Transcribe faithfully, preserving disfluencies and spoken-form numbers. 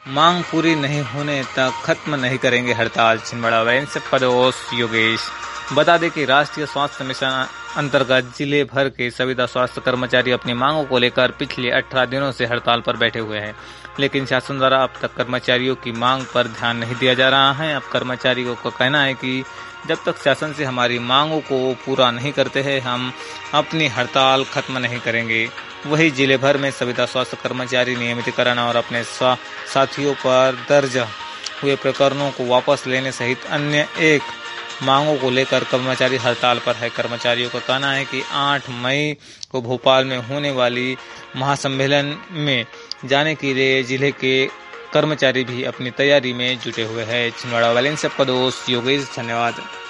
मांग पूरी नहीं होने तक खत्म नहीं करेंगे हड़ताल, छिंदवाड़ा वैलेंस पड़ोस योगेश। बता दें कि राष्ट्रीय स्वास्थ्य मिशन अंतर्गत जिले भर के संविदा स्वास्थ्य कर्मचारी अपनी मांगों को लेकर पिछले अठारह दिनों से हड़ताल पर बैठे हुए हैं, लेकिन शासन द्वारा अब तक कर्मचारियों की मांग पर ध्यान नहीं दिया जा रहा है। अब कर्मचारियों का कहना है कि जब तक शासन से हमारी मांगों को पूरा नहीं करते हैं, हम अपनी हड़ताल खत्म नहीं करेंगे। वही जिले भर में संविदा स्वास्थ्य कर्मचारी नियमितीकरण और अपने साथियों पर दर्ज हुए प्रकरणों को वापस लेने सहित अन्य एक मांगों को लेकर कर्मचारी हड़ताल पर है। कर्मचारियों का कहना है कि आठ मई को भोपाल में होने वाली महासम्मेलन में जाने के लिए जिले के कर्मचारी भी अपनी तैयारी में जुटे हुए हैं। छिंदवाड़ा वैलेंस का दोस्त योगेश, धन्यवाद।